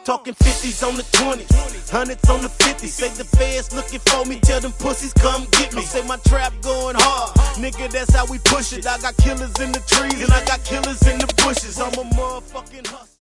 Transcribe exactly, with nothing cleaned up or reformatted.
talking fifties on the twenties, hundreds on the fifties. Say the feds looking for me, tell them pussies come get me. Say my trap going hard, nigga, that's how we push it. I got killers in the trees and I got killers in the bushes. I'm a motherfucking hustler.